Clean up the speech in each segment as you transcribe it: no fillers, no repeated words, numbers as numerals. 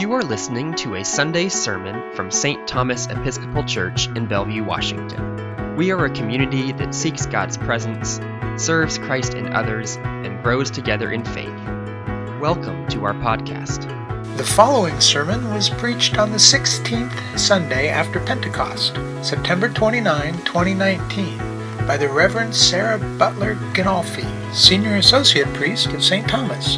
You are listening to a Sunday sermon from St. Thomas Episcopal Church in Bellevue, Washington. We are a community that seeks God's presence, serves Christ and others, and grows together in faith. Welcome to our podcast. The following sermon was preached on the 16th Sunday after Pentecost, September 29, 2019, by the Reverend Sarah Butler Ginolfi, Senior Associate Priest of St. Thomas.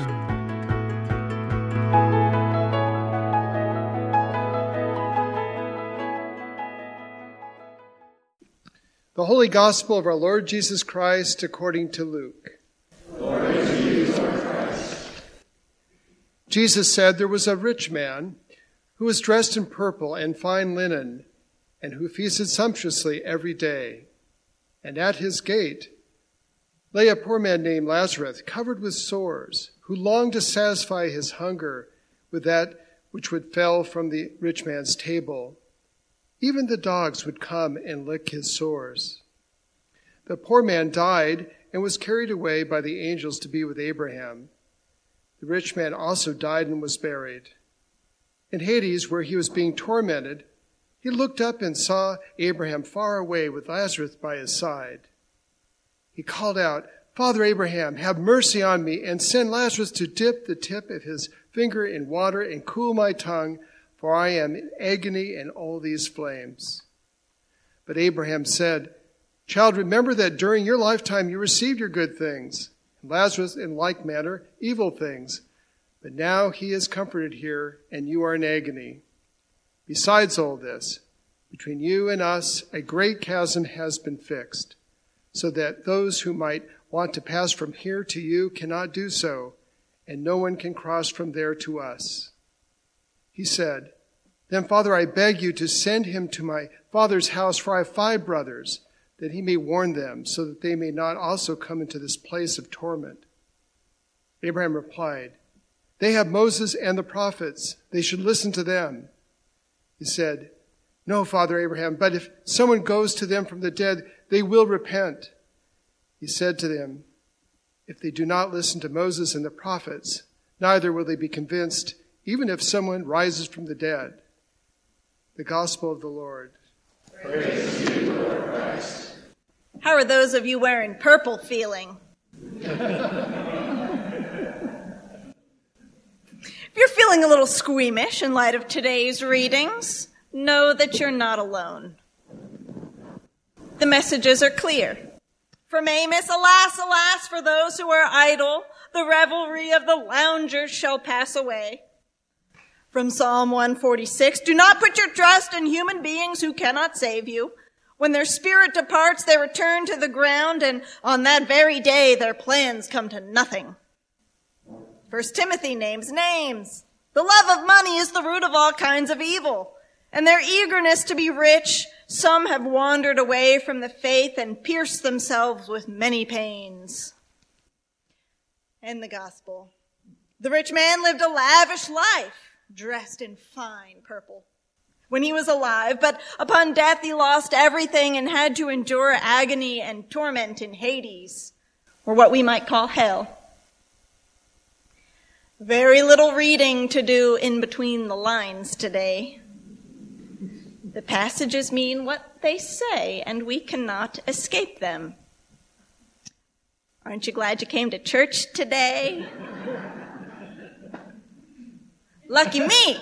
The Holy Gospel of our Lord Jesus Christ according to Luke. Glory to you, Lord Christ. Jesus said there was a rich man who was dressed in purple and fine linen, and who feasted sumptuously every day. And at his gate lay a poor man named Lazarus, covered with sores, who longed to satisfy his hunger with that which would fall from the rich man's table. Even the dogs would come and lick his sores. The poor man died and was carried away by the angels to be with Abraham. The rich man also died and was buried. In Hades, where he was being tormented, he looked up and saw Abraham far away with Lazarus by his side. He called out, "Father Abraham, have mercy on me and send Lazarus to dip the tip of his finger in water and cool my tongue, for I am in agony in all these flames." But Abraham said, "Child, remember that during your lifetime you received your good things, and Lazarus in like manner evil things. But now he is comforted here, and you are in agony. Besides all this, between you and us a great chasm has been fixed, so that those who might want to pass from here to you cannot do so, and no one can cross from there to us." He said, "Then, Father, I beg you to send him to my father's house, for I have 5 brothers, that he may warn them, so that they may not also come into this place of torment." Abraham replied, "They have Moses and the prophets. They should listen to them." He said, "No, Father Abraham, but if someone goes to them from the dead, they will repent." He said to them, "If they do not listen to Moses and the prophets, neither will they be convinced, even if someone rises from the dead." The Gospel of the Lord. Praise to you, Lord Christ. How are those of you wearing purple feeling? If you're feeling a little squeamish in light of today's readings, know that you're not alone. The messages are clear. From Amos, "Alas, alas, for those who are idle, the revelry of the loungers shall pass away." From Psalm 146, "Do not put your trust in human beings who cannot save you. When their spirit departs, they return to the ground, and on that very day their plans come to nothing." 1 Timothy names names. "The love of money is the root of all kinds of evil, and their eagerness to be rich, some have wandered away from the faith and pierced themselves with many pains." And the Gospel. The rich man lived a lavish life, dressed in fine purple, when he was alive, but upon death he lost everything and had to endure agony and torment in Hades, or what we might call hell. Very little reading to do in between the lines today. The passages mean what they say, and we cannot escape them. Aren't you glad you came to church today? Lucky me.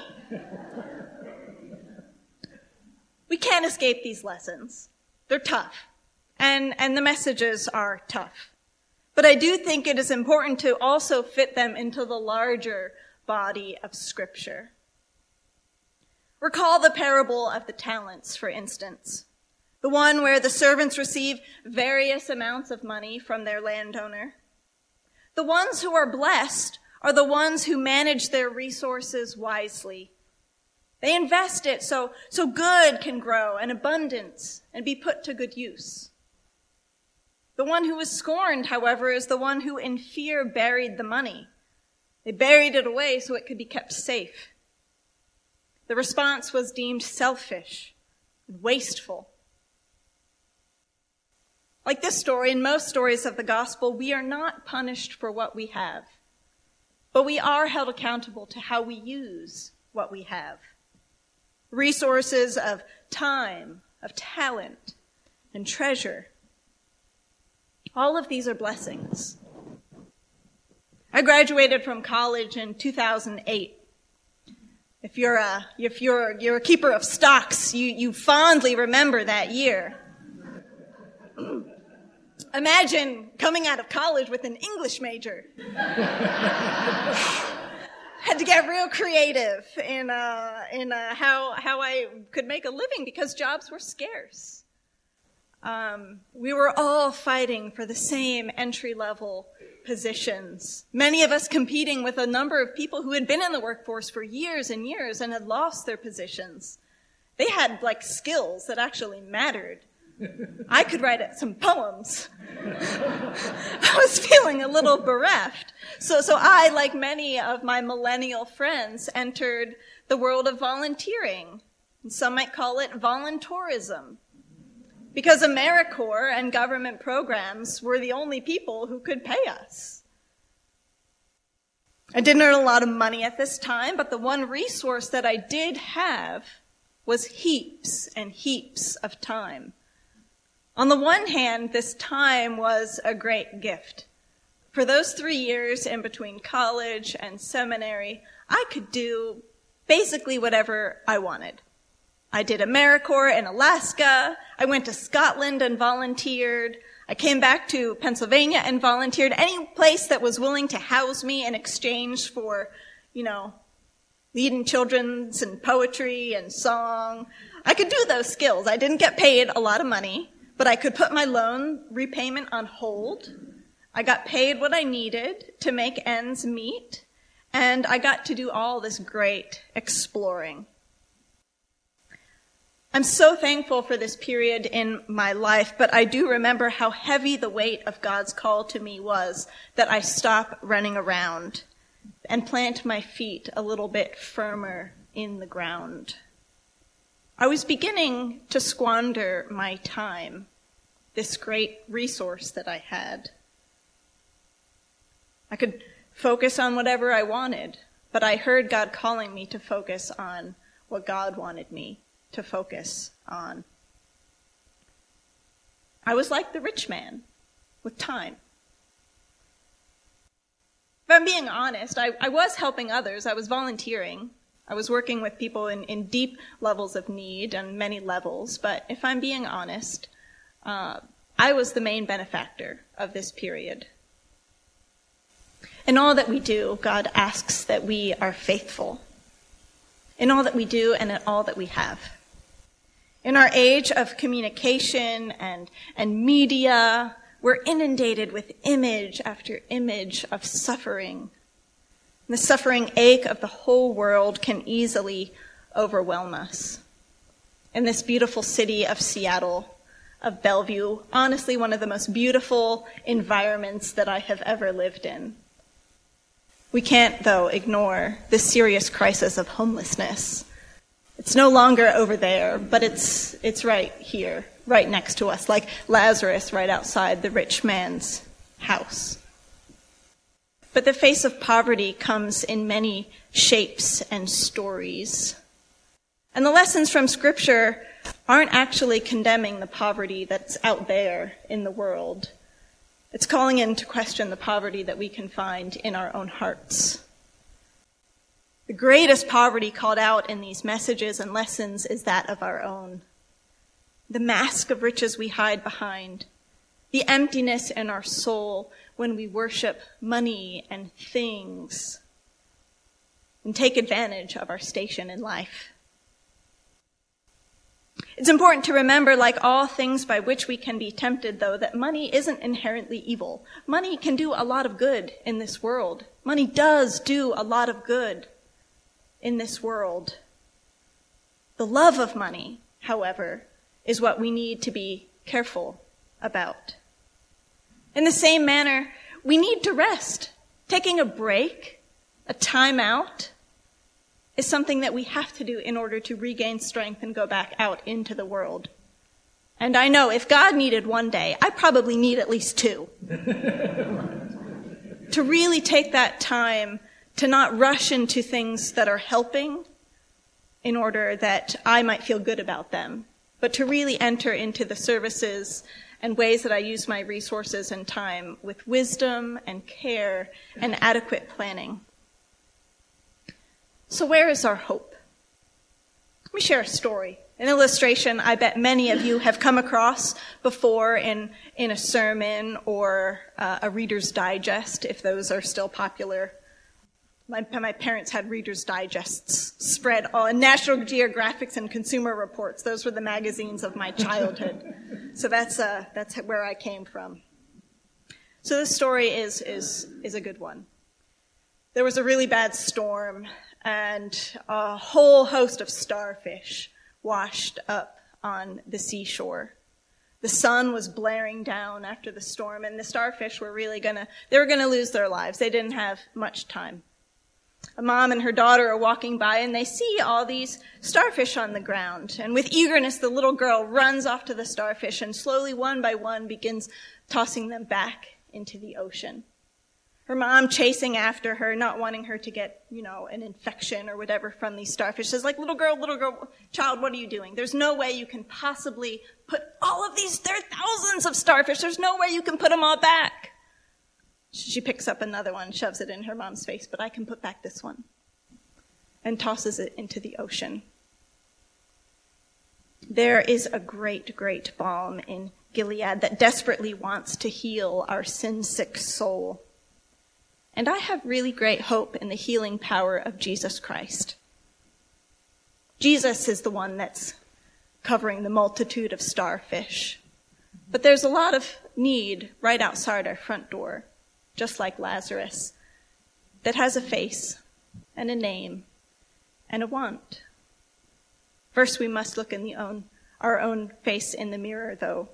We can't escape these lessons. They're tough, and the messages are tough. But I do think it is important to also fit them into the larger body of Scripture. Recall the parable of the talents, for instance, the one where the servants receive various amounts of money from their landowner. The ones who are blessed are the ones who manage their resources wisely. They invest it so good can grow and abundance and be put to good use. The one who was scorned, however, is the one who in fear buried the money. They buried it away so it could be kept safe. The response was deemed selfish and wasteful. Like this story and most stories of the gospel, we are not punished for what we have, but we are held accountable to how we use what we have. Resources of time, of talent, and treasure. All of these are blessings. I graduated from college in 2008. If you're a keeper of stocks, you fondly remember that year. Imagine coming out of college with an English major. Had to get real creative in how I could make a living because jobs were scarce. We were all fighting for the same entry-level positions. Many of us competing with a number of people who had been in the workforce for years and years and had lost their positions. They had skills that actually mattered. I could write some poems. I was feeling a little bereft. So I, like many of my millennial friends, entered the world of volunteering. Some might call it voluntourism. Because AmeriCorps and government programs were the only people who could pay us. I didn't earn a lot of money at this time, but the one resource that I did have was heaps and heaps of time. On the one hand, this time was a great gift. For those 3 years in between college and seminary, I could do basically whatever I wanted. I did AmeriCorps in Alaska. I went to Scotland and volunteered. I came back to Pennsylvania and volunteered. Any place that was willing to house me in exchange for, leading children's and poetry and song. I could do those skills. I didn't get paid a lot of money, but I could put my loan repayment on hold. I got paid what I needed to make ends meet, and I got to do all this great exploring. I'm so thankful for this period in my life, but I do remember how heavy the weight of God's call to me was that I stop running around and plant my feet a little bit firmer in the ground. I was beginning to squander my time, this great resource that I had. I could focus on whatever I wanted, but I heard God calling me to focus on what God wanted me to focus on. I was like the rich man with time. If I'm being honest, I was helping others. I was volunteering. I was working with people in deep levels of need on many levels. But if I'm being honest, I was the main benefactor of this period. In all that we do, God asks that we are faithful. In all that we do and in all that we have. In our age of communication and media, we're inundated with image after image of suffering. The suffering ache of the whole world can easily overwhelm us. In this beautiful city of Seattle, of Bellevue, honestly one of the most beautiful environments that I have ever lived in. We can't, though, ignore the serious crisis of homelessness. It's no longer over there, but it's right here, right next to us, like Lazarus right outside the rich man's house. But the face of poverty comes in many shapes and stories. And the lessons from Scripture aren't actually condemning the poverty that's out there in the world. It's calling into question the poverty that we can find in our own hearts. The greatest poverty called out in these messages and lessons is that of our own. The mask of riches we hide behind, the emptiness in our soul when we worship money and things and take advantage of our station in life. It's important to remember, like all things by which we can be tempted, though, that money isn't inherently evil. Money can do a lot of good in this world. Money does do a lot of good in this world. The love of money, however, is what we need to be careful about. In the same manner, we need to rest. Taking a break, a time out, is something that we have to do in order to regain strength and go back out into the world. And I know if God needed one day, I probably need at least 2. To really take that time to not rush into things that are helping, in order that I might feel good about them, but to really enter into the services and ways that I use my resources and time with wisdom and care and adequate planning. So where is our hope? Let me share a story. An illustration I bet many of you have come across before in a sermon or a Reader's Digest, if those are still popular. My parents had Reader's Digests spread on National Geographics and Consumer Reports. Those were the magazines of my childhood. So that's where I came from. So this story is a good one. There was a really bad storm, and a whole host of starfish washed up on the seashore. The sun was blaring down after the storm, and the starfish were gonna lose their lives. They didn't have much time. A mom and her daughter are walking by, and they see all these starfish on the ground. And with eagerness, the little girl runs off to the starfish and slowly, one by one, begins tossing them back into the ocean. Her mom chasing after her, not wanting her to get, an infection or whatever from these starfish, says, like, little girl, child, what are you doing? There's no way you can possibly put all of these, there are thousands of starfish. There's no way you can put them all back. She picks up another one, shoves it in her mom's face, but I can put back this one, and tosses it into the ocean. There is a great, great balm in Gilead that desperately wants to heal our sin-sick soul. And I have really great hope in the healing power of Jesus Christ. Jesus is the one that's covering the multitude of starfish. But there's a lot of need right outside our front door, just like Lazarus, that has a face and a name and a want. First, we must look in our own face in the mirror, though.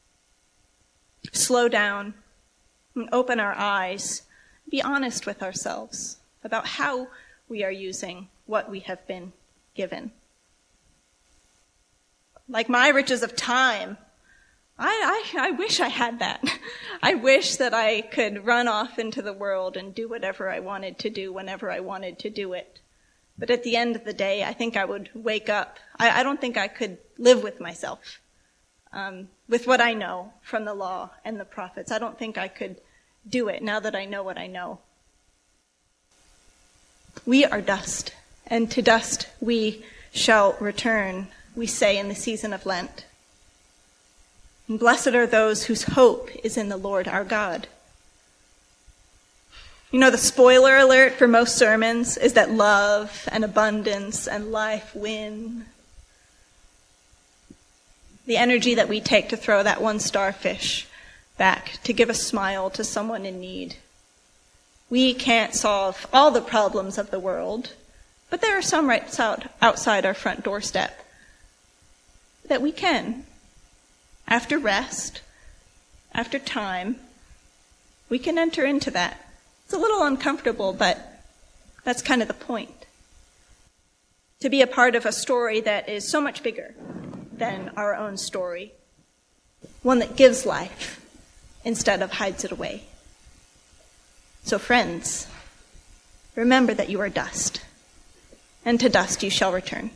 Slow down and open our eyes. Be honest with ourselves about how we are using what we have been given. Like my riches of time, I wish I had that. I wish that I could run off into the world and do whatever I wanted to do whenever I wanted to do it. But at the end of the day, I think I would wake up. I don't think I could live with myself, with what I know from the law and the prophets. I don't think I could do it now that I know what I know. We are dust, and to dust we shall return, we say in the season of Lent. And blessed are those whose hope is in the Lord our God. The spoiler alert for most sermons is that love and abundance and life win. The energy that we take to throw that one starfish back, to give a smile to someone in need. We can't solve all the problems of the world, but there are some right outside our front doorstep that we can. After rest, after time, we can enter into that. It's a little uncomfortable, but that's kind of the point. To be a part of a story that is so much bigger than our own story, one that gives life instead of hides it away. So friends, remember that you are dust, and to dust you shall return.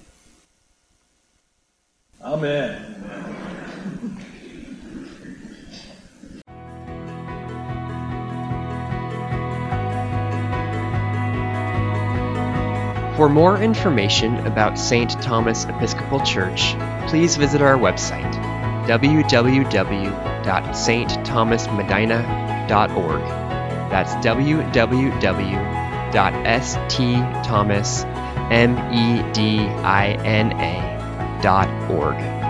Amen. For more information about St. Thomas Episcopal Church, please visit our website, www.stthomasmedina.org. That's www.stthomasmedina.org.